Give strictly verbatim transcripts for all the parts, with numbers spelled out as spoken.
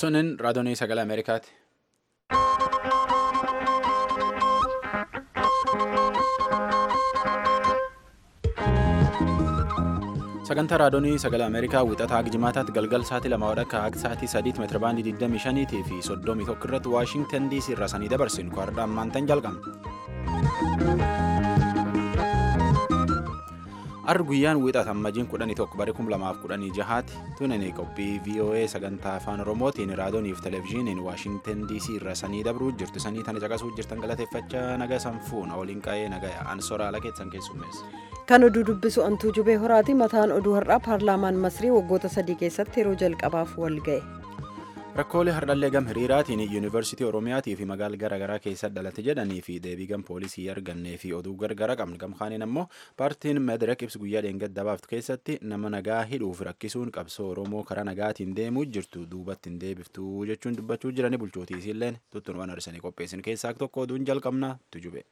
Sunin raadiyoonii sagalee Ameerikaati. Sagantaa raadiyoonii sagalee Ameerikaa wixataa hanga jimaataatti galgal sa'aatii lama wadhakka hanga sa'aatii sadiitti meetira baandii digdamii shanii fi soddomii tokko irratti Waashingtan D C irraa sanii dabarsinu kaardaan maantan jalqabna. Arri guyyaan wixata ammajiin kudhanii tokko bara kuma lamaaf kudhanii jahaatti tunanii qophii V O A sagantaa afaan Oromootiin raadiyoonii fi televezyiiniin Waashingtan D C irraa sanii dabruu jirtu sanii tana caqasuu jirtan galateeffachaa nagaa sanfuuna waliin qaa'ee nagaa ansoraa lakeessan keessummeessa. Kan oduu dubbisu Antuu Jubee Horaati. Mataan oduu har'aa paarlaamaan Masrii waggoota sadii keessatti yeroo jalqabaaf wal ga'e. Rakkoolee hardhallee gam hiriiraatiin yuunivarsiitii Oromiyaatii fi magaalaa garaagaraa keessatti dhalate jedhanii fi deebii gam poolisii argannee fi oduu gargara qabna. Gam kaaniin ammoo paartiin Medirek ibsa guyyaa dheengaddabaaftu keessatti nama nagaa hidhuuf rakkisuun qabsoo Oromoo karaa nagaatiin deemuu jirtu duubatti hin deebiftu jechuun dubbachuu jiranii bulchootii illeen tuttunuwwan arsanii qopheessin keessaa tokko oduun jalqabna tujube.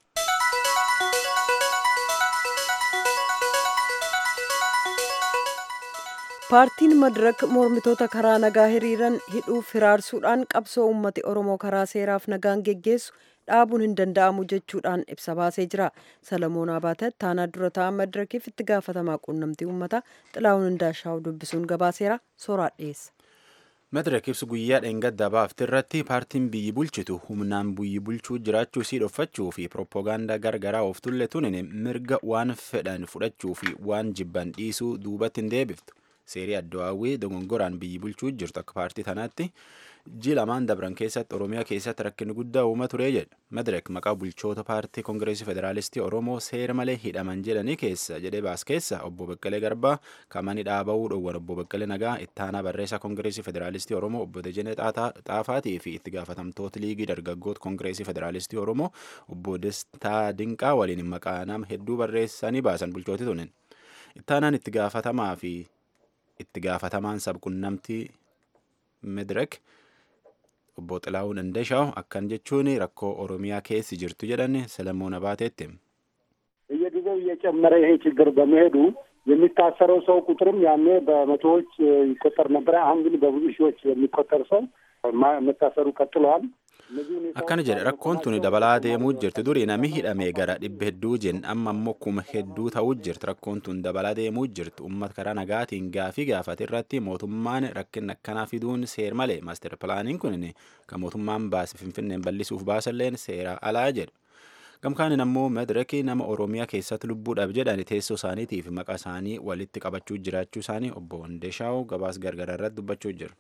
Paartiin Madirak mormitoota karaa nagaa hiriiran hidhuuf hiraarsuudhaan qabsoo uummati Oromoo karaa seeraaf nagaan geggeessu dhaabuun hin danda'amu jechuudhaan ibsa baasee jira. Salamoon Abaate taanaa dura ta'aa Madirakiif itti gaafatamaa quunnamtii uummataa Xilaawun Indaashaa'u dubbisuun gabaaseera. Sooraa dhiyeessa. Madirak ibsa guyyaa dheengaddabaafti irratti paartiin biyyi bulchitu humnaan biyyi bulchuu jiraachuu isii dhoffachuu fi pirooppaagaandaa gargaraa of tulle tunin mirga waan fedhan fudhachuu fi waan jibban dhiisuu duubatti hin deebiftu. Seerii Addawaawwii dogongoraan biyyi bulchuu jirtu akka paartii tanaatti ji lamaan dabran keessatti Oromiyaa keessatti rakkinni guddaa uumaa ture jedha. Madirak maqaa bulchoota paartii Koongireesii Federaalistii Oromoo seera malee hidhaman jedhanii keessa jedhee baas keessa obbo Beqqalee Garbaa kamanii dhaaba'uu dhowwan obbo Beqqalee Nagaa ittaanaa barreessaa Koongireesii Federaalistii Oromoo obbo Dejenee Xaafaatii fi itti gaafatamtoota liigii dargaggoota Koongireesii Federaalistii Oromoo obbo Destaa Dinqaa waliin maqaa nama hedduu barreessanii baasan bulchooti tunin. Ittaanaan itti gaafatamaa fi itti gaafatamaan sabquunnamtii Madirak obbo Xilaawun Indaashaa'u akkan jechuun rakkoo Oromiyaa keessi jirtu jedhan Salamoon Abaateetti. በየጊዜው እየጨመረ ይሄ ችግር በመሄዱ የሚታሰረው ሰው ቁጥርም ያኔ በመቶዎች ይቆጠር ነበር። አሁን ግን በብዙ ሺዎች የሚቆጠር ሰው መታሰሩ ቀጥሏል። Akkana jedhe rakkoon tuni dabalaa deemuu jirti durii namni hidhamee gara dhibba hedduu jeen amma ammoo kuma hedduu ta'uu jirti rakkoon tun dabalaa deemuu jirti uummata karaa nagaatiin gaafii gaafate irratti mootummaan rakkin akkanaa fiduun seer malee maaster pilaaniin kun kan mootummaan baase finfinneen bal'isuuf baasalleen seera alaa jedhu. Gamkaanin ammoo Madirakii nama Oromiyaa keessatti lubbuudhaaf jedhan teessoo isaaniitii fi maqaa isaanii walitti qabachuu jiraachuu isaanii obbo Indaashaa'u gabaas gargaraa irratti dubbachuu jiru.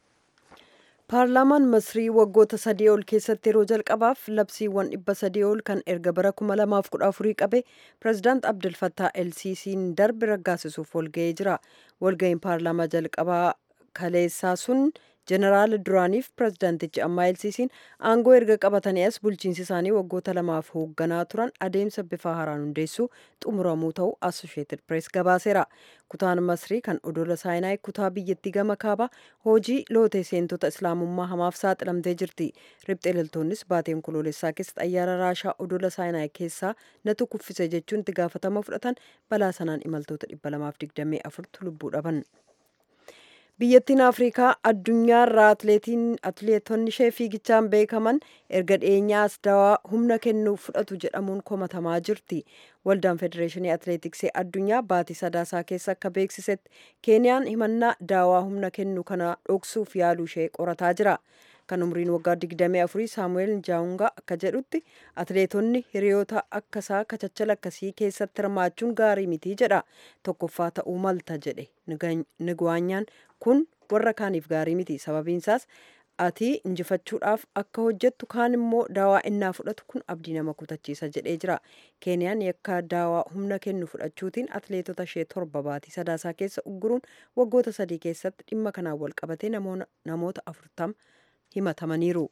Paarlaamaan Masrii waggoota sadii ol keessatti yeroo jalqabaaf labsiiwwan dhibba sadii ol kan erga bara kuma lamaaf kudha afurii qabe pirezidaant Abdel Fattah El Siisiin darbe raggaasisuuf walga'ee jira. Walga'iin paarlaamaa jalqabaa kaleessaa sun jeneraal duraaniif pirezidaantichi ammaa El Siisiin aangoo erga qabatanii as bulchiinsi isaanii waggoota lamaaf hoogganaa turan adeemsa bifa haaraan hundeessuu xumuramuu ta'uu Associated Press gabaaseera. Kutaan Masrii kan odola Saayinaay kutaa biyyattii gama kaabaa hojii lootee seentota islaamummaa hamaaf saaxilamtee jirti. Riphxee loltoonnis baateen koloolessaa keessatti xayyaara Raashaa odola Saayinaay keessaa natu kuffise jechuun itti gaafatama fudhatan balaa sanaan imaltoota dhibba lamaaf digdamii afurtu lubbuu dhaban. Biyyattiin Afrikaa addunyaarraa atileetonni ishee fiigichaan beekaman erga dhiyeenyaa as dawaa humna kennuu fudhatu jedhamuun komatamaa jirti. Waldaan Federeeshinii Atileetiksii addunyaa baatii sadaasaa keessa akka beeksisetti Keeniyaan himannaa daawaa humna kennu kana dhoksuuf yaaluu ishee qorataa jira. Kan umriin waggaa digdamii afurii Saamu'eel Njaawungaa akka jedhutti atileetonni hiriyoota akkasaa kachachala akkasii keessatti hirmaachuun gaarii miti jedha. Tokkoffaa ta'uu malta jedhe Nigwaanyaan kun warra kaaniif gaarii miti sababiinsaas ati injifachuudhaaf akka hojjettu kaan immoo daawaa innaa fudhatu kun abdii nama kutachiisa jedhee jira. Keeniyaan yakka daawaa humna kennu fudhachuutiin atileetota ishee torba baatii sadaasaa keessa ugguruun waggoota sadii keessatti dhimma kanaan wal qabatee namoota afurtama himatamaniiru.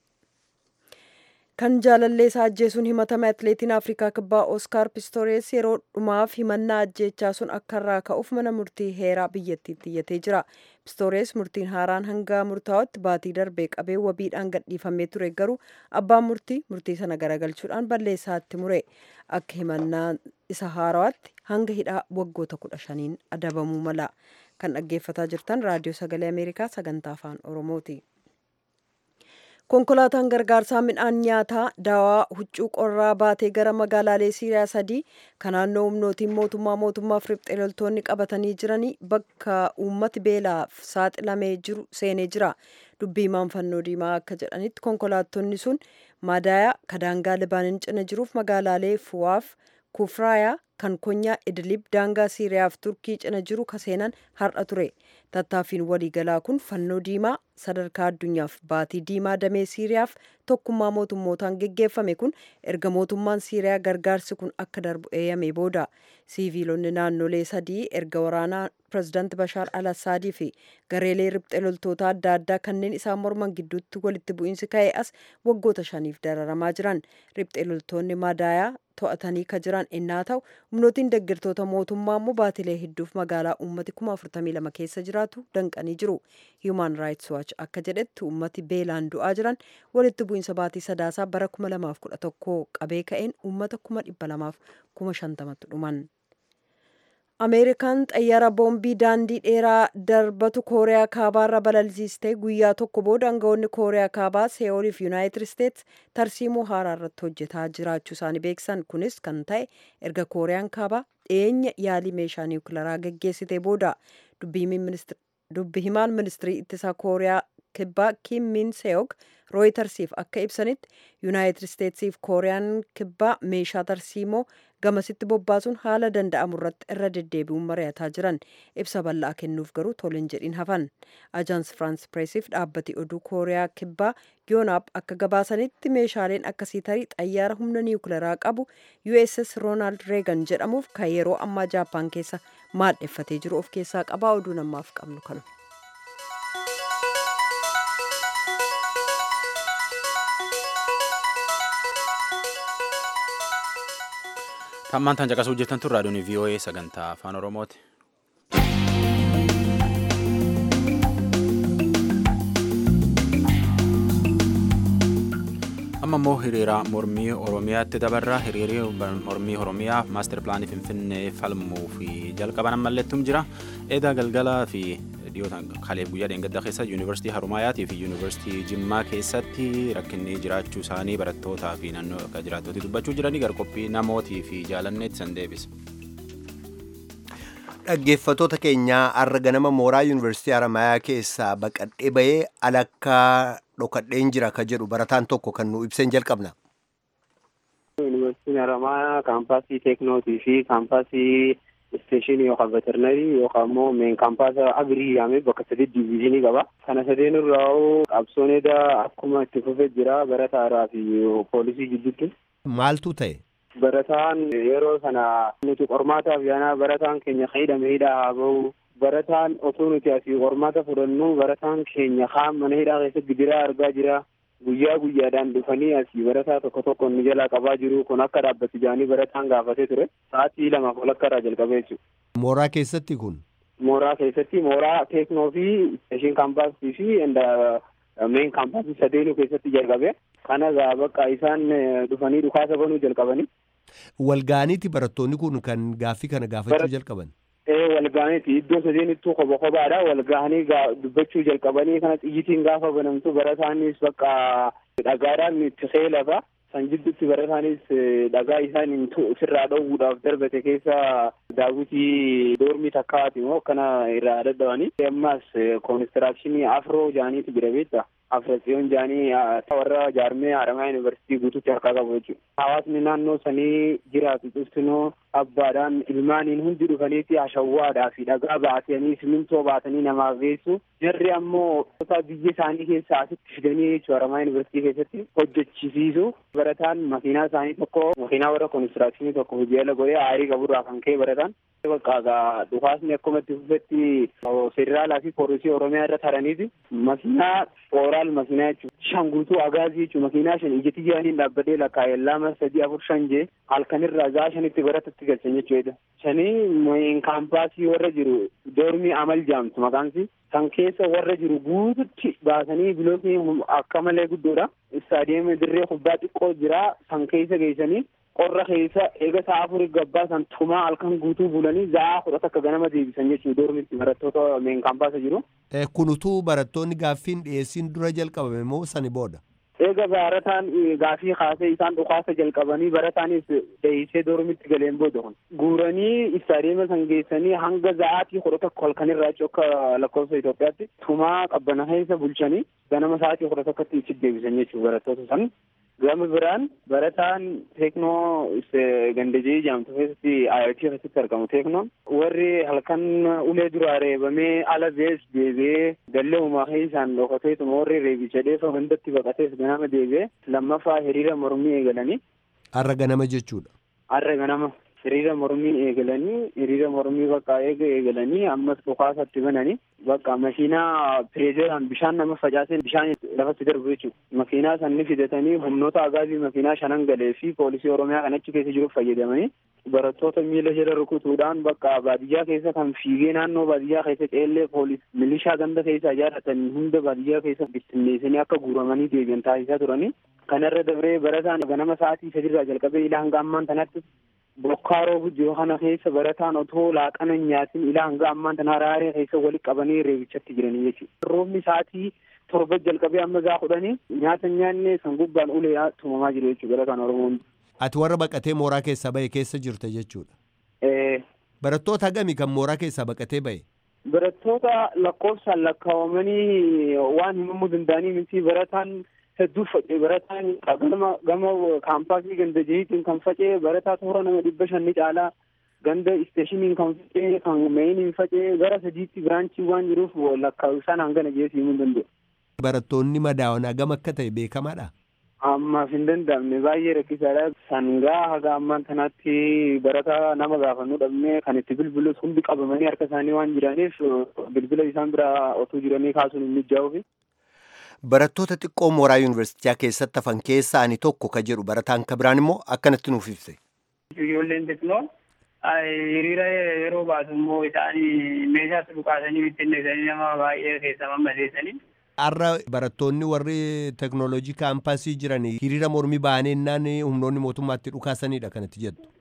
Kan jaalalleessaa ajjeesuun himatame atileetiin Afrikaa kibbaa Oskaar Pistoores yeroo dhumaaf himannaa ajjeechaa sun akka irraa ka'uuf mana murtii heeraa biyyattiitti iyyatee jira. Pistoores murtiin haaraan hanga murtaa'utti baatii darbee qabee wabiidhaan gadhiifamee ture garuu abbaan murtii murtii sana garagalchuudhaan balleessaatti mure. Akka himannaa isa haarawaatti hanga hidhaa waggoota kudha shaniin adabamuu mala. Kan dhaggeeffataa jirtan raadiyoo sagalee Ameerikaa sagantaa afaan Oromooti. Konkolaataan gargaarsaa midhaan nyaataa daawaa huccuu qorraa baatee gara magaalaalee Siiriyaa sadii kan naannoo humnootiin mootummaa mootummaaf riphxee loltoonni qabatanii jiranii bakka uummati beelaaf saaxilamee jiru seenee jira. Dubbii himaan fannoo diimaa akka jedhanitti konkolaattonni sun Maadayaa kadaangaa Libaanin cina jiruuf magaalaalee Fuwaaf Kufraayaa kan konyaa Idlib daangaa Siiriyaaf Turkii cina jiru kaseenan har'a ture. Tattaaffiin waliigalaa kun fannoo diimaa sadarkaa addunyaaf baatii diimaa damee Siiriyaaf tokkummaa mootummootaan geggeeffame kun erga mootummaan Siiriyaa gargaarsi kun akka darbu eeyyame booda siiviilonni naannolee sadii erga waraanaa pirezidaanti Bashaar al-Assaadii fi gareelee riphxee loltoota adda addaa kanneen isaan morman gidduutti walitti bu'iinsi ka'e as waggoota shaniif dararamaa jiran. Riphxee loltoonni Maadayaa to'atanii ka jiran innaa ta'u humnootiin deeggartoota mootummaa immoo baatilee hedduuf magaalaa uummati kuma afurtamii lama keessa jiraatu danqanii jiru. Human Rights Watch akka jedhetti uummati beelaan du'aa jiran walitti bu'iinsa baatii sadaasaa bara kuma lamaaf kudha tokko qabee ka'een uummata kuma dhibba lamaaf kuma shantamatti dhuman. Ameerikaan xayyaara boombii daandii dheeraa darbatu Kooriyaa Kaabaarra balalsiistee guyyaa tokko booda aangawoonni Kooriyaa Kaabaa See'oolii fi Yuunaayitid Isteets tarsiimoo haaraa irratti hojjetaa jiraachuu isaanii beeksisan. Kunis kan ta'e erga Kooriyaan Kaabaa dhiyeenya yaalii meeshaa niwukilaraa geggeessitee booda. Dubbi himaan ministirii ittisaa Kooriyaa Kibbaa Kim Min Seok Rooyitersiif akka ibsanitti Yuunaayitid Isteetsiif Kooriyaan Kibbaa meeshaa tarsiimoo gamasitti bobbaasuun haala danda'amu irratti irra deddeebi'uun mari'ataa jiran. Ibsa bal'aa kennuuf garuu toleen jedhin hafan. Ajaans Firaans Pireesiif dhaabbati oduu Kooriyaa Kibbaa Yoonaap akka gabaasanitti meeshaaleen akkasii tarii xayyaara humna niwukilaraa qabu U S S Roonaald Reegan jedhamuuf kan yeroo ammaa Jaappaan keessa maadheffatee jiru of keessaa qabaa. Oduu namaaf qabnu kana. Tammaan tan caqasuu hojjetan tun raadiyoon V O A sagantaa afaan Oromooti. Amma immoo hiriira mormii Oromiyaatti dabarra. Hiriirri mormii Oromiyaa maaster pilaanii Finfinnee falmuu fi jalqaban ammalleettum jira. Eedaa galgalaa fi dhiyootaan kaleef guyyaa dheengaddaa keessa yuunivarsiitii Harumaayatii fi yuunivarsiitii Jimmaa keessatti rakkinni jiraachuu isaanii barattootaa fi naannoo akka jiraattootii dubbachuu jiranii gara qophii namootii fi jaalanneetti san deebisa. Dhaggeeffattoota keenyaa har'a ganama mooraa yuunivarsiitii Harumaayaa keessaa baqadhee bahee alakkaa dhokadheen jira ka jedhu barataan tokko kan nu ibseen jalqabna. Yuunivarsiitiin Harumaayaa kaampaasii teeknootii fi kaampaasii isteeshinii yookaan veterinarii yookaan immoo meen kaampaasa agrii yaamee bakka sadii diviizhinii qaba. Kana sadeen irraa qabsoon edaa akkuma itti fufee jira barataaraa fi poolisii gidduutti. Maaltu ta'e? Barataan yeroo sana nuti qormaataaf yaanaa barataan keenya hidhame hidhaa haa bahu. Barataan osoo nuti asii qormaata fudhannu barataan keenya kaan mana hidhaa keessatti gidiraa argaa jira. Guyyaa guyyaadhaan dhufanii asii barataa tokko tokko ni jalaa qabaa jiru. Kun akka dhaabbatu jaanii barataan gaafatee ture. Sa'aatii lamaaf ol akka irraa jalqabee jechuudha. Mooraa keessatti kun? Mooraa keessatti mooraa teeknoo fi isteeshin kaampaasii fi meen kaampaasii sadeenuu keessatti jalqabe. Kana gaa bakka isaan dhufanii dhukaasa banuu jalqabanii. Walgaaniiti barattoonni kun kan gaaffii kana gaafachuu jalqaban? Walgaaniiti iddoo sadeenittuu kopha kophaadha. Walgaanii dubbachuu jalqabanii kana xiyyitiin gaafa banamtu barataanis bakka dhagaadhaan itti seelafa. San jidduutti barataanis dhagaa isaan sirraa dhowwuudhaaf darbate keessa daawwitii doormii takkaati moo akkana irraa daddabanii. Ammas koonistirakshinii afroo jaaniitu jira beektaa. Afrasiyoon jaanii warra jaarmee Haramayaa Yuunivarsiitii guutuutti harkaa qabu jechuudha. Hawaasni naannoo sanii jiraatu cuftinoo abbaadhaan ilmaaniin hundi dhufaniiti hashawwaadhaa fi dhagaa baatanii simintoo baatanii namaaf geessu. Jarri ammoo biyya isaanii keessaa asitti fidanii jechuudha Haramayaa Yuunivarsiitii keessatti hojjechisiisu. Barataan makiinaa isaanii tokko makiinaa warra koonistirakshinii tokko hojii ala godhee aarii qaburraa kan ka'e barataan. Bakka dhukaasni akkuma itti fufetti federaalaa fi poolisii Oromiyaa irra taraniiti. Makiinaa ooraal makiinaa jechuudha. Shan guutuu agaazii jechuudha. Makiinaa shan ijatti jiraniin dhaabbatee lakkaa'ee lama sadii afur shan jee halkanirraa gaa shanitti baratatti galchan jechuudha. Shanii kaampaasii warra jiru doormii amal jaamtu maqaansi. Kan keessa warra jiru guututti baasanii bilookii akka malee guddoodha. Istaadiyeemii dirree kubbaa xiqqoo jira. San keessa geessanii qorra keessa eega sa'a afurii gabbaa san tumaa halkan guutuu bulanii za'aa kudha takka ganama deebisan jechuudha doormitti barattoota meen kaampaasa jiru. Kunutuu barattoonni gaaffiin dhiyeessiin dura jalqabame moo sani booda? eega barataan gaafii kaasee isaan dhukaasa jalqabanii barataanis deeysee dormitti galeen booda kun guuranii istaadiyeema san geessanii hanga sa'aatii kudha tokko halkanirraa akka lakkoofsa Itoophiyaatti tumaa qabbana keessa bulchanii ganama sa'aatii kudha tokkotti itti deebisan jechuudha barattoota san. Gama biraan barataan teeknoo gandajee jaamtu keessatti I I T keessatti argamu teeknoon warri halkan ulee duraa reebamee ala bees deebi'ee gallee uumaa keessaan dhokateetuma warri reebicha dheefa hundatti baqatees ganama deebi'ee lammaffaa hiriira mormii eegalanii. Har'a ganama jechuudha. Har'a ganama hiriira mormii eegalanii hiriira mormii bakka eega eegalanii ammas dhukaasatti bananii bakka makiinaa pireezeeraan bishaan nama facaasee bishaan lafatti darbu jechuudha. Makiinaa sanni fidatanii humnoota agaazii makiinaa shanan galee fi poolisii Oromiyaa kan achi keessa jiruuf fayyadamanii barattoota miila jala rukutuudhaan bakka baadiyyaa keessa kan fiigee naannoo baadiyyaa keessa ceellee poolis milishaa ganda keessa ijaarratan hunda baadiyyaa keessa bittinneessanii akka guuramanii deebi'an taasisaa turanii. Kanarra dabree barataan ganama sa'aatii sadirraa jalqabee ilaa hanga ammaan tanatti bokkaaroo gujjoo kana keessa barataan otoo laaqana nyaatin ilaa hanga ammaan tana raaree keessa walitti qabanii reebichatti jiranii jechuudha. Roobni sa'aatii torba jalqabee amma gaa kudhanii nyaata nyaanne san gubbaan ulee tumamaa jiru jechuudha barataan Oromoon. Ati warra baqatee mooraa keessaa bahe keessa jirta jechuudha. Ee. Barattoota hagamii kan mooraa keessaa baqatee bahe? Barattoota lakkoofsaan lakkaawamanii waan himamuu danda'anii miti barataan hedduu facee barataan gama gama kaampaasii ganda jihiitiin kan facee barataa toora nama dhibba shanni caalaa ganda isteeshiniin kan facee kan meeyiniin facee gara sadiitti biraanchii waan jiruuf lakkaa'isaan hangana jeesii himuu danda'u. Barattoonni madaa'an hagam akka ta'e beekamaadha. Ammaaf hin danda'amne baay'ee rakkisaadha. Sangaa haga ammaan tanaatti barataa nama gaafannuu dhabnee kan itti bilbilus hundi qabamanii harka isaanii waan jiraniif bilbila isaan biraa otuu jiranii kaasuun hin mijaa'uufi. Barattoota xiqqoo mooraa yuunivarsiitii keessatti hafan keessaa ani tokko ka jedhu barataan ka biraan immoo akkanatti nuuf ibse. Ijoolleen xiqqoo hiriira yeroo baatu immoo isaan meeshaatti bukaasanii bittinneessanii nama baay'ee keessa mammadeessanii. Har'a barattoonni warri teeknooloojii kaampaasii jiran hiriira mormii baanennaan humnoonni mootummaatti dhukaasanidha kanatti jettu.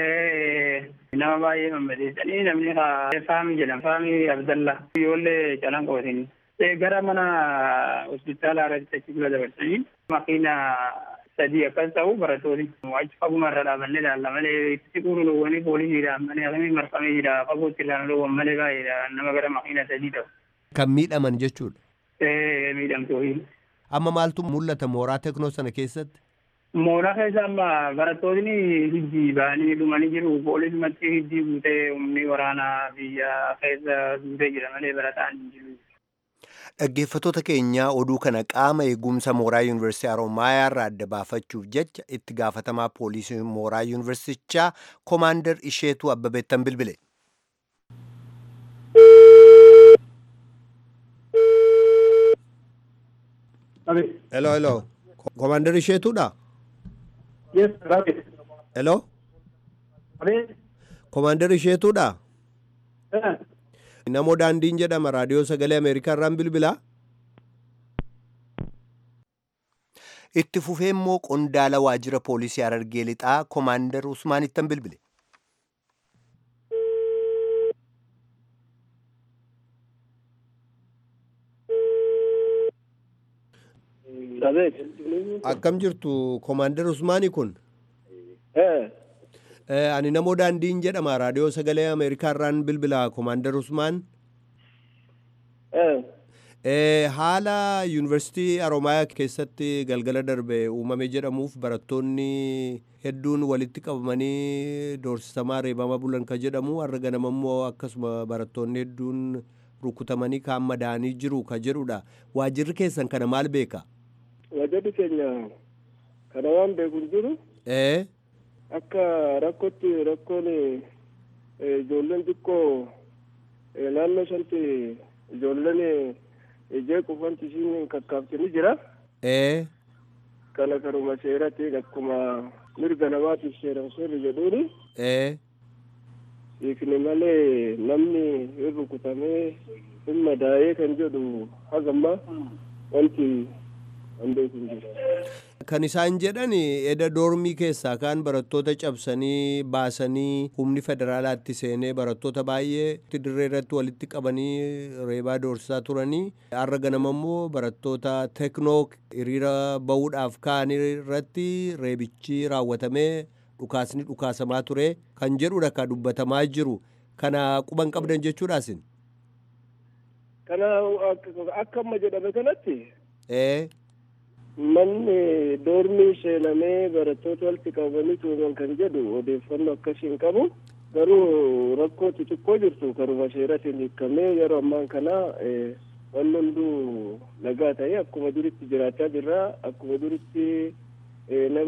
Nama baay'ee mammadeessanii namni faamii jedhama. Faamii Abdallaa ijoollee calanqootiin. Gara mana hospitaala irratti achi bira dabarsanii makiina sadii akkas ta'u barattoonni achi faguma irra dhaabannee ilaalla malee itti quruuwwanii poolisiidhaan malee akkamii marfamee jira fagootti ilaaluun malee baay'eedha nama gara makiina sadii ta'u. Kan miidhaman jechuudha. Ee miidhamtoohi. Amma maaltu mul'ata mooraa teeknoo sana keessatti? Mooraa keessa amma barattoonni hiddi ba'anii dhumanii jiru poolisumatti hiddi guutee humni waraanaa biyya keessa guutee jira malee barataan hin jiru. Dhaggeeffattoota keenyaa oduu kana qaama eegumsa mooraa yuunivarsiitii Haroomayaa irraa adda baafachuuf jecha itti gaafatamaa poolisii mooraa yuunivarsiitichaa Koomaandar Isheetuu Abbabeettan bilbile. Hello, hello. Koomaandar Isheetuudha? Yes, right. Hello? Koomaandar Isheetuudha? Eh. Namoo daandiin jedhama raadiyoo sagalee Ameerikaa irraan bilbilaa. Itti fufee immoo qondaala waajjira poolisii Harargee Lixaa Koomaandar Usmaanittan bilbile. Akkam jirtu Koomaandar Usmaanii kun? Ani namoo daandiin jedhama raadiyoo sagalee Ameerikaa irraan bilbilaa Koomaandar Usmaan. Haala yuunivarsiitii Haroomayaa keessatti galgala darbe uumame jedhamuuf barattoonni hedduun walitti qabamanii doorsisamaa reebamaa bulan ka jedhamu har'a ganama immoo akkasuma barattoonni hedduun rukutamanii kaan madaa'anii jiru ka jedhudha. Waajjirri keessan kana maal beeka? Waajjirri keenya kana waan beeku hin jiru. Akka rakkootti rakkoon ijoolleen xiqqoo naannoo sanatti ijoolleen ijee qufanti isiin kakkaabtanii jira. Kana karuma seeratti akkuma mirga namaatiif seeran seerri jedhuuni. Hiikni malee namni hin rukutamee hin madaa'ee kan jedhu hagamma wanti an beeku hin jiru. Kan isaan jedhan eda doormii keessaa kaan barattoota cabsanii baasanii humni federaalaatti seenee barattoota baay'ee dirree irratti walitti qabanii reebaa doorsisaa turanii har'a ganama immoo barattoota teknoo hiriira bahuudhaaf kaan irratti reebichi raawwatamee dhukaasni dhukaasamaa ture kan jedhudha ka dubbatamaa jiru. Kana quban qabdan jechuudhaasin. Kana akka amma jedhame kanatti ee manni doormii seenamee barattoota walitti qabanii tuuman kan jedhu odeeffannoo akkasii hin qabu. Garuu rakkoo xixiqqoo jirtu karuma seeratiin hiikamee yeroo ammaan kana wanni hunduu nagaa ta'ee akkuma duritti jiraachaa jirra. Akkuma duritti nama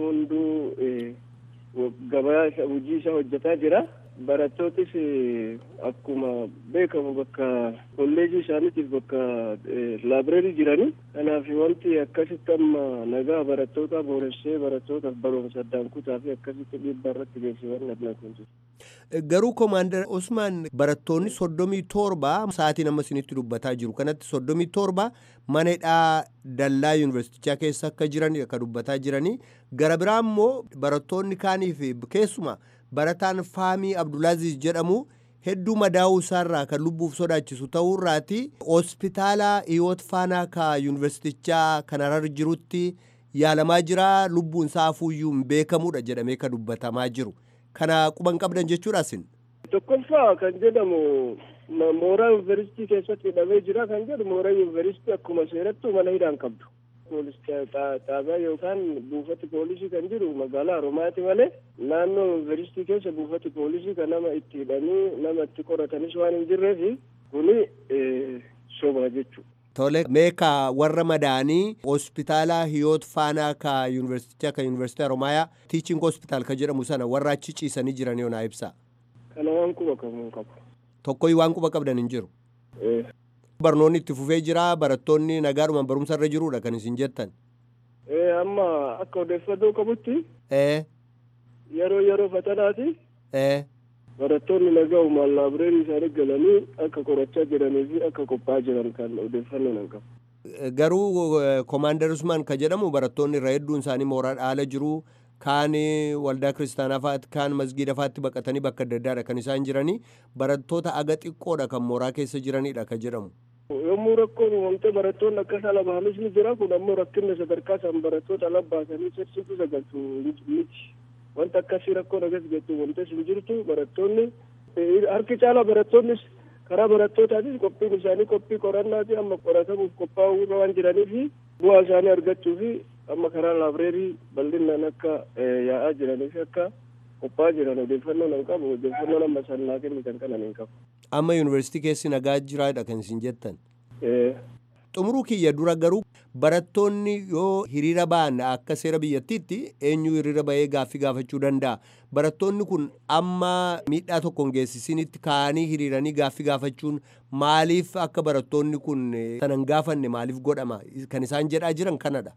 hunduu gabaa hojii isaa hojjetaa jira. Barattootis akkuma beekamu bakka kolleejii isaaniitiif bakka laabireerii jiranii. Kanaaf wanti akkasitti amma nagaa barattoota booressee barattootaaf barumsa addaan kutaa fi akkasitti dhiibbaa irratti geessisan adnaa kun jiru. Garuu Koomaandar Usmaan barattoonni soddomii torba sa'aatiin amma isinitti dubbataa jiru kanatti soddomii torba mana hidhaa dallaa yuunivarsiitichaa keessa akka jiranidha kan dubbataa jiranii. Gara biraa immoo barattoonni kaaniif keessuma barataan Faamii Abdulaaziz jedhamu hedduu madaa'uu isaarraa kan lubbuuf sodaachisu ta'uurraati hospitaala Hiyoot Faanaa ka yuunivarsiitichaa kan Harar jirutti yaalamaa jira. Lubbuun isaa hafuuyyuu hin beekamudha jedhamee kan dubbatamaa jiru. Kana quban qabdan jechuudhaasin. Tokkoffaa kan jedhamu mooraa yuunivarsiitii keessatti hidhamee jira kan jedhu mooraa yuunivarsiitii akkuma seerattu mana hidhaan qabdu. Poolisii xaabaa yookaan buufati poolisii kan jiru magaalaa Oromaati malee naannoo yuunivarsiitii keessa buufati poolisii kan nama itti hidhanii nama itti qoratanis waan hin jirreefi kuni soba jechuudha. Tole meeqa warra madaanii hospitaala Hiyoot Faanaa ka yuunivarsiitichaa ka yuunivarsiitii Oromiyaa Teaching Hospital ka jedhamu sana warra achi ciisanii jiran yoo naa ibsa. Kana waan quba qabu qabu. Tokkoyyuu waan quba qabdan hin jiru. Barnoonni itti fufee jira barattoonni nagaadhumaan barumsa irra jiruudha kan isin jettan. Ee amma akka odeeffannoo qabutti. Ee. Yeroo yeroo fatanaati. Ee. Barattoonni nagaadhumaan laabireerii isaanii galanii akka qorachaa jiranii fi akka qophaa'aa jiran kan odeeffannoo nan qabu. Garuu Koomaandar Usmaan ka jedhamu barattoonni irra hedduun isaanii mooraa dhaala jiru. Kaan waldaa kiristaanaa fa'aatti kaan masgiida fa'aatti baqatanii bakka adda addaadha kan isaan jiranii barattoota aga xiqqoodha kan mooraa keessa jiranidha kan jedhamu. Yommuu rakkoon uumamtee barattoonni akka isa labaanis ni jira kun ammoo rakkinni sadarkaa isaan barattoota labbaasanii sirsiitu sagaltu miti. Wanta akkasii rakkoon agas jettu wantas hin jirtu barattoonni harki caala barattoonnis karaa barattootaatiif qophiin isaanii qophii qorannaati amma qoratamuuf qophaa'uu irra waan jiraniifi bu'aa isaanii argachuufi amma karaa laabireerii bal'inaan akka yaa'aa jiranii fi akka qophaa'aa jiran odeeffannoo nan qabu odeeffannoo nama sannaa kennitan kana hin qabu. Amma yuunivarsiitii keessi nagaa jiraadha kan isin jettan. Xumuruu kiyya dura garuu barattoonni yoo hiriira ba'an akka seera biyyattiitti eenyu hiriira ba'ee gaaffii gaafachuu danda'a. Barattoonni kun amma miidhaa tokkoon geessisinitti ka'anii hiriiranii gaaffii gaafachuun maaliif akka barattoonni kun sanan gaafanne maaliif godhama kan isaan jedhaa jiran kanadha.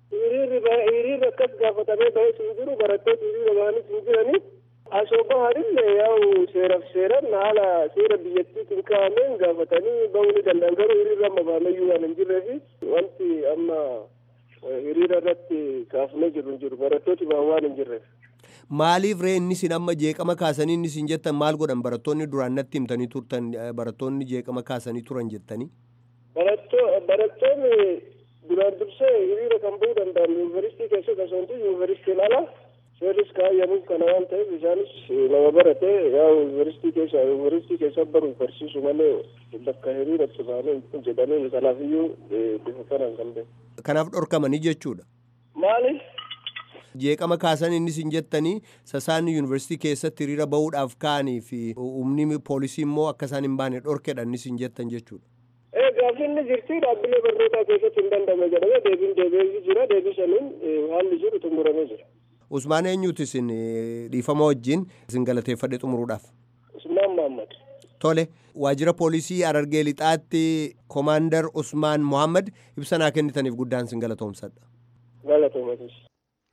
Hiriirri akkas gaafatamee ba'ee hin jiru barattoonni hiriira ba'anis hin jiranii asooba haadhillee yaa'u seeraaf seeran haala seera biyyattiitiin kaa'ameen gaafatanii ba'uu ni danda'an garuu hiriirri amma ba'ameyyuu waan hin jirreefi wanti amma hiriira irratti kaafnee jiru hin jiru barattooti ba'an waan hin jirreef. Maaliif ree inni isin amma jeeqama kaasanii inni isin jettan maal godhan barattoonni duraan natti himtanii turtan barattoonni jeeqama kaasanii turan jettanii? Barattoonni duraan dursee hiriira kan ba'uu danda'an yuunivarsiitii keessatti osoo hin ta'in yuunivarsiitiin ala seerris kaayyamuuf kana waan ta'eef isaanis nama barate yaa yuunivarsiitii keessa yuunivarsiitii keessa baruuf barsiisu malee bakka hiriiratti ba'anii hin jedhanii kanaafiyyuu bifa kanaan kan beeku. Kanaaf dhorkamanii jechuudha. Maali? Jeeqama kaasan inni isin jettanii sasaanni yuunivarsiitii keessatti hiriira ba'uudhaaf ka'anii fi humni poolisii immoo akka isaan hin baane dhorkedha inni isin jettan jechuudha. Gaaffiin jirti dhaabbilee barnootaa keessatti hin dandame jedhamee deebiin deebi'ee jira deebii saniin haalli jiru xumuramee jira. Usmaan eenyuuti isin dhiifama wajjin isin galateeffadhe xumuruudhaaf? Usmaan Muhammad. Tole waajjira poolisii Harargee Lixaatti Koomaandar Usmaan Muhammad ibsa naa kennitaniif guddaan isin galatoomsadha. Galatoomatis.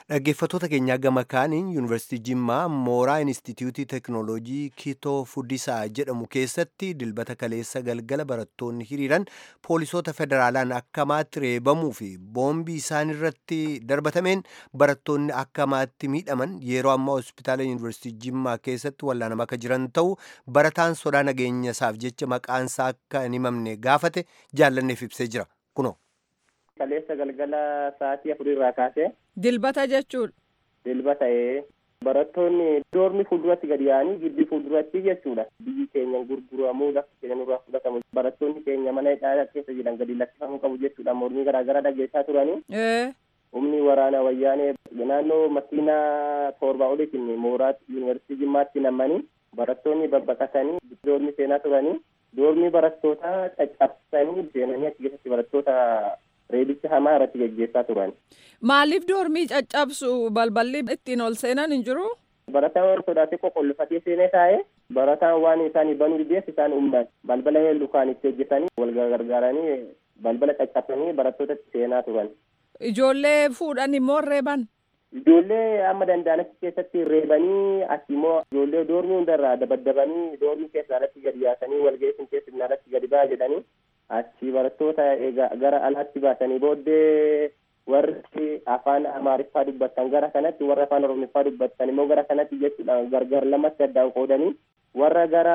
Dhaggeeffattoota keenyaa gama kaaniin Yuunivarsiitii Jimmaa mooraa Inistituutii Teekinooloojii Kitoo Fuddisaa jedhamu keessatti dilbata kaleessa galgala barattoonni hiriiran poolisoota federaalaan akkamaatti reebamuu fi boombii isaan irratti darbatameen barattoonni akkamaatti miidhaman yeroo ammaa hospitaala Yuunivarsiitii Jimmaa keessatti wallaanamaa akka jiran ta'u barataan sodaa nageenya isaaf jecha maqaansaa akka hin himamne gaafate jaallanneef ibsee jira. Kunoo. Kaleessa galgala sa'aatii afurii irraa kaasee. Dilbata jechuudha. Dilbata barattoonni doormi fuulduratti gadi yaa'anii giddi fuulduratti jechuudha. Biyyi keenya gurguramuu lafti keenya nurraa fudhatamu barattoonni keenya mana hidhaa keessa jiran gadi lakkifamuu qabu jechuudha. Mormii garaagaraa dhageessaa turanii. Humni waraana wayyaanee naannoo makiinaa torbaa oliitiin mooraa yuunivarsiitii Jimmaatti namanii barattoonni babbaqatanii doormi seenaa turanii doormi barattoota caccabsanii seenanii achi keessatti barattoota reebicha hamaa irratti geggeessaa turan. Maaliif doormii caccabsu balballi ittiin ol seenan hin jiru? Barataan sodaatee qoqqolfatee seenee taa'ee barataan waan isaan banuu didees isaan uumman balbala lukaan itti hojjetanii wal gargaaranii balbala caccabsanii barattootatti seenaa turan. Ijoollee fuudhan immoo reeban? Ijoollee amma danda'anitti keessatti reebanii as immoo ijoollee doormii hundarraa dabaddabanii doormii keessaa alatti gadi yaasanii walgeessin keessatti alatti gadi ba'a jedhanii achi barattoota egaa gara alaatti baasanii booddee warri afaan amaariffaa dubbatan gara kanatti warra afaan oromiffaa dubbatan immoo gara kanatti jechuudha gargar lamatti addaan qoodanii warra gara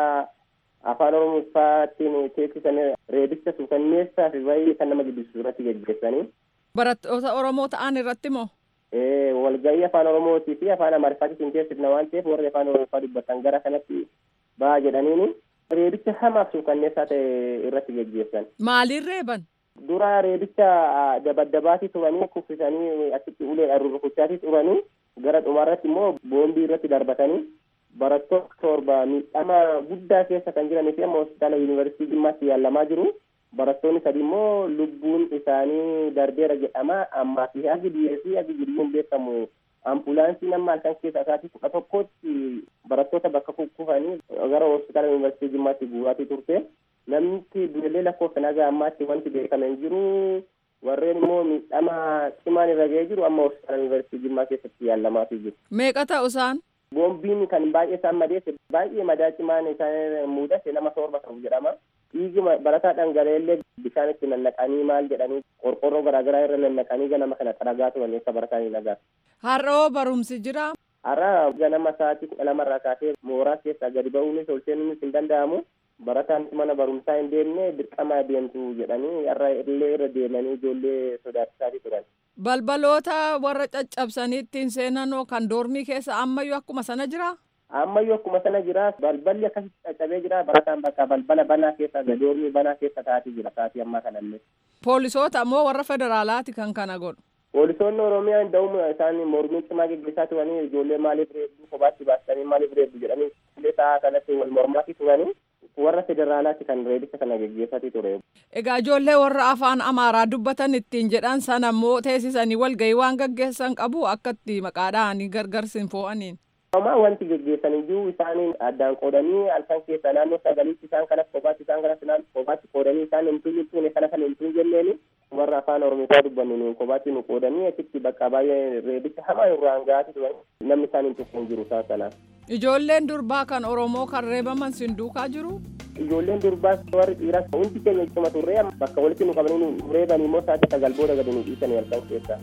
afaan oromiffaattiin teeksisan reebicha suukanneessaa fi baay'ee kan nama jibbisiisu irratti geggeessanii. Barattoota Oromoo ta'an irratti moo? Ee walgahii afaan Oromootii fi afaan Amaariffaatiin teessifna waan ta'eef warri afaan oromiffaa dubbatan gara kanatti ba'a jedhaniini. Reebicha hamaaf suukanneessaa ta'e irratti geggeessan. Maaliin reeban? Dura reebicha dabaddabaatii turanii kuffisanii achitti ulee rukuchaatii turanii gara dhumaarratti immoo boombii irratti darbatanii barattoota torba miidhama guddaa keessa kan jiranii fi amma hospitaala yuunivarsiitii Jimmaatti yaalamaa jiru. Barattoonni sadi immoo lubbuun isaanii darbeera jedhama ammaa fi hagi biyyee fi hagi jirbiin beekamu. Ambulaansiin amma halkan keessa isaatii kudha tokkotti barattoota bakka kukkufanii gara hospitaala yuunivarsiitii Jimmaatti guuraatii turte. Namni du'ellee lakkoofsa nagaa ammaatti wanti beekame hin jiru. Warreen immoo miidhama cimaan irra ga'ee jiru amma hospitaala yuunivarsiitii Jimmaa keessatti yaallamaatii jiru. Meeqa ta'u isaan? Boombiin kan baay'ee isaan madeesse baay'ee madaa cimaan isaan mudate nama torba ta'u jedhama. Dhiigi barataa dhangala'eellee bishaan itti nannaqanii maal jedhanii qorqorroo garaagaraa irra nannaqanii ganama kana xaragaa turan akka barataan hin agarre. Har'oo barumsi jira? Har'a ganama sa'aatii kudha lamarraa kaasee mooraa keessaa gadi ba'uunis ol seenuunis hin danda'amu. Barataan mana barumsaa hin deemne dirqama deemtu jedhanii har'a illee irra deemanii ijoollee sodaachisaa turan. Balbaloota warra caccabsanii ittiin seenanoo kan doormii keessa ammayyuu akkuma sana jira? Ammayyuu akkuma sana jira. Balballi akkasitti caccabee jira. Barataan bakka balbala banaa keessa doormii banaa keessa taa'atii jira taa'atii ammaa kanallee. Poolisoota moo warra federaalaati kan kana godhu? Poolisoonni Oromiyaa da'uma isaan mormii cimaa geggeessaa turanii ijoollee maaliif reebdu kophaatti baasanii maaliif reebdu jedhanii illee taa'aa kanatti wal mormaatii turanii warra federaalaati kan reebicha kana geggeessatii ture. Egaa ijoollee warra afaan Amaaraa dubbatan ittiin jedhan sana immoo teessisanii walgahii waan gaggeessan qabu akkatti maqaadhaan gargarsiin fo'aniin. Amma wanti geggeessan iyyuu isaaniin addaan qoodanii halkan keessa naannoo sagaliitti isaan kanas kophaatti isaan kanas kophaatti qoodanii isaan himtuu himtuun kana kan himtuu jenneeni warra afaan Oromiyaa dubbannu kophaatti nu qoodanii achitti bakka baay'ee reebicha hamaa irraan ga'aa turan namni isaan hin tuffin jiru isaan sanaan. Ijoolleen durbaa kan Oromoo kan reebaman sin duukaa jiru? Ijoolleen durbaa warri dhiiraa hundi keenya cima turree bakka walitti nu qabanii nu reebanii immoo sa'aatii sagal booda gadi nu dhiisanii halkan keessa.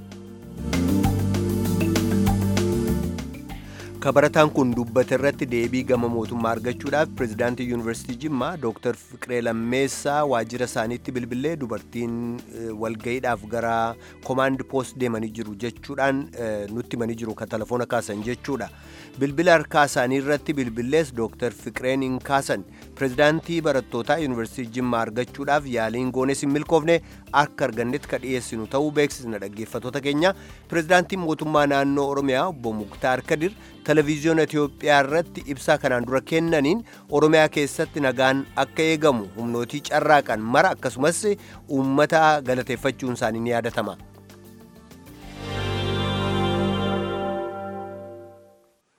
Kabarataan kun dubbate irratti deebii gama mootummaa argachuudhaaf pirezidaantii yuunivarsiitii Jimmaa Dooktar Fiqiree Lammeessaa waajjira isaaniitti bilbilee dubartiin walgayiidhaaf gara koomaand poost deemanii jiru jechuudhaan nutti himanii jiru kan telefoona kaasan jechuudha. Bilbila harkaa isaanii irratti bilbilees Dooktar Fiqireen hin kaasan. Pirezidaantii barattootaa yuunivarsiitii Jimmaa argachuudhaaf yaaliin goones hin milkoofne akka argannetti ka dhiyeessinu ta'uu beeksisna dhaggeeffattoota keenya. Pirezidaantiin mootummaa naannoo Oromiyaa obbo Muktaar Kadir televiziyoona Itiyoophiyaa irratti ibsaa kanaan dura kennaniin Oromiyaa keessatti nagaan akka eegamu humnootii carraaqan mara akkasumas uummata galateeffachuun isaanii ni yaadatama.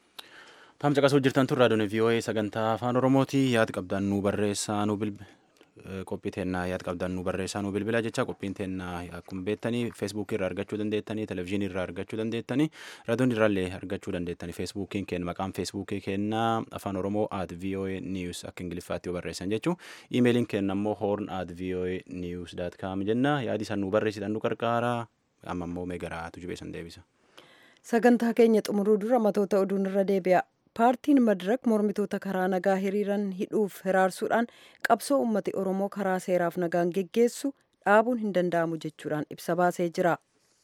Tamsa qasoo jirtan turraa doonii V O A sagantaa afaan Oromooti yaada qabdan nu barreessaa nu bilbila. qophii teennaa yaad qabdan nu barreessaa nu bilbila jecha qophiin teennaa akkuma beektanii feesbuukii irraa argachuu dandeettanii televezyiinii irraa argachuu dandeettanii raadiyoon irraallee argachuu dandeettanii feesbuukiin keenya maqaan feesbuukii keenna afaan oromoo at voa news akka ingiliffaatti yoo barreessan jechuu iimeeliin keenya ammoo horn at voa news dot com jenna yaadi san nu barreessitan nu qarqaara amma ammoo mee garaatu jibeessan deebisa. Sagantaa keenya xumuruu dura matoota oduun irra deebi'a. Paartiin Madirak mormitoota karaa nagaa hiriiran hidhuuf hiraarsuudhaan qabsoo uummati Oromoo karaa seeraaf nagaan geggeessu dhaabuun hin danda'amu jechuudhaan ibsa baasee jira.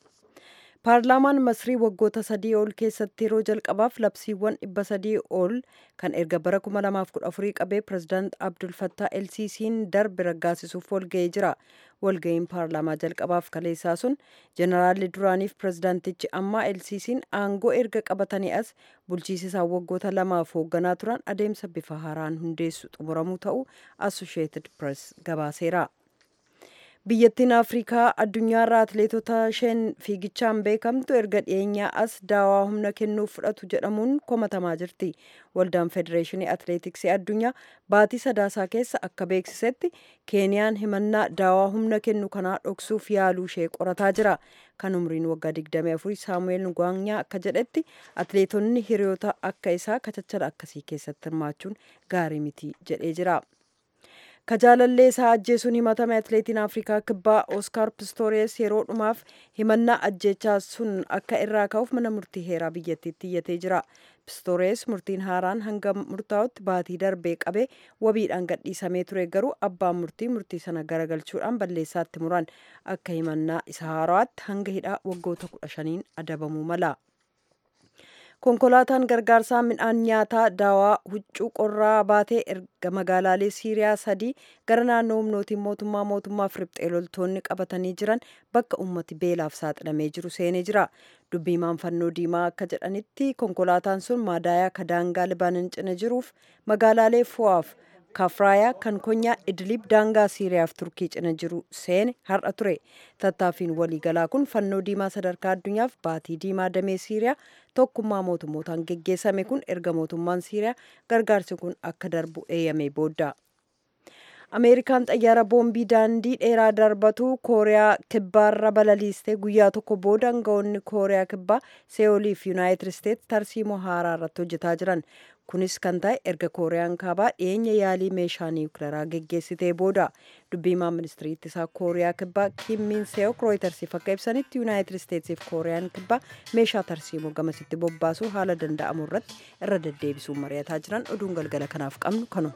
Paarlaamaan Masrii waggoota sadii ol keessatti yeroo jalqabaaf labsiiwwan dhibba sadii ol kan erga bara kuma lamaaf kudha afurii qabee pirezidaant Abdul Fattah El-Siisiin darbe raggaasisuuf walga'ee jira. Walga'iin paarlaamaa jalqabaaf kaleessaa sun jeneraalli duraaniif pirezidaantichi ammaa El-Siisiin aangoo erga qabatanii as bulchiisisaan waggoota lamaaf hoogganaa turan adeemsa bifa haaraan hundeessu xumuramuu ta'uu Associated Press gabaaseera. Biyyattiin Afrikaa addunyaarraa atileetota isheen fiigichaan beekamtu erga dhiyeenyaa as daawaa humna kennuuf fudhatu jedhamuun komatamaa jirti. Waldaan Federeeshinii Atileetiksii addunyaa baatii sadaasaa keessa akka beeksisetti Keeniyaan himannaa daawaa humna kennu kanaa dhoksuuf yaaluu ishee qorataa jira. Kan umriin waggaa digdamii afurii Saamu'eel Ngwaanyaa akka jedhetti atileetonni hiriyoota akka isaa kachachala akkasii keessatti hirmaachuun gaarii miti jedhee jira. Kajaalallee isaa ajjeesuun himatame atileetiin Afrikaa kibbaa Oskaar Pistoores yeroo dhumaaf himannaa ajjeechaa sun akka irraa ka'uuf mana murtii heeraa biyyattiitti iyyatee jira. Pistoores murtiin haaraan hanga murtaa'utti baatii darbee qabee wabiidhaan gadhiisamee ture garuu abbaan murtii murtii sana garagalchuudhaan balleessaatti muran akka himannaa isa haaraatti hanga hidhaa waggoota kudha shaniin adabamuu mala. Konkolaataan gargaarsaa midhaan nyaataa daawaa huccuu qorraa baatee erga magaalaalee Siiriyaa sadii gara naannoo humnootiin mootummaa mootummaaf riphxee loltoonni qabatanii jiran bakka ummati beelaaf saaxilamee jiru seenee jira. Dubbiimaan fannoo diimaa akka jedhanitti konkolaataan sun maadaayaa kadaangaa Libaanon cina jiruuf magaalaalee Fo'aaf Kafraayaa kan konyaa Idlib daangaa Siiriyaaf Turkii cina jiru seene har'a ture. Tattaaffiin waliigalaa kun fannoo diimaa sadarkaa addunyaaf baatii diimaa damee Siiriyaa tokkummaa mootummootaan geggeessame kun erga mootummaan Siiriyaa gargaarsi kun akka darbu eeyyamee booda. Ameerikaan xayyaara boombii daandii dheeraa darbatu Kooriyaa kibbaarra balaliiste guyyaa tokko booda aangawoonni Kooriyaa kibbaa See'oolii fi Yuunaayitid Isteetsi tarsiimoo haaraa irratti hojjetaa jiran. Kunis kan ta'e erga Kooriyaan kaabaa dhiyeenya yaalii meeshaa niwukileeraa geggeessitee booda. Dubbiimaan ministirii ittisaa Kooriyaa kibbaa Kim Min Seok Rooyitersiif akka ibsanitti Yuunaayitid Isteetsiif Kooriyaan kibbaa meeshaa tarsiimoo gamasitti bobbaasuu haala danda'amu irratti irra deddeebisuun mari'ataa jiran. Oduun galgala kanaaf qabnu kanuma.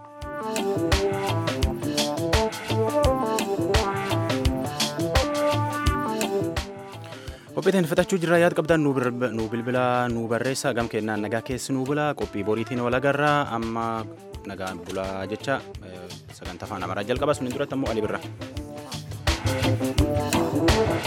Qophiitiin fixachuu jirra yaad qabdan nu bilbila nu barreessa gam kennaan nagaa keessi nu bula qophii boriitiin wal agarra amma nagaa bulaa jecha sagantaa afaan amaaraa jalqaba sun duratti ammoo Ali Birra.